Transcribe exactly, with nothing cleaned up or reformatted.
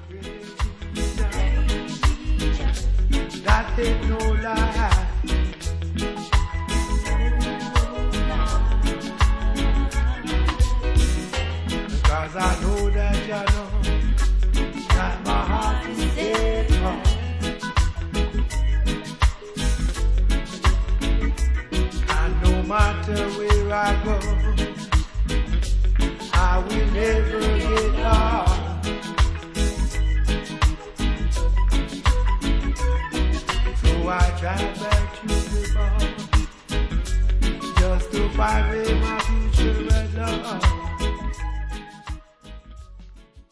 That ain't no lie. Cause I know that you know that my heart is dead wrong. And no matter where I go, I will never get lost. So I drive back to the bar just to find where my future red love.